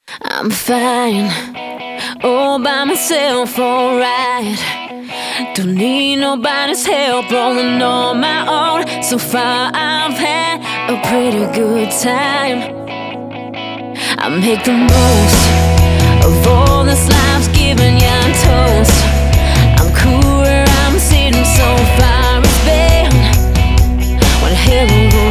I'm fine, all by myself, alright. Don't need nobody's help, rolling on my own. So far I've had a pretty good time. I make the most of all this life's giving, yeah, I'm toast. I'm cool where I'm sitting, so far it's been one hell of a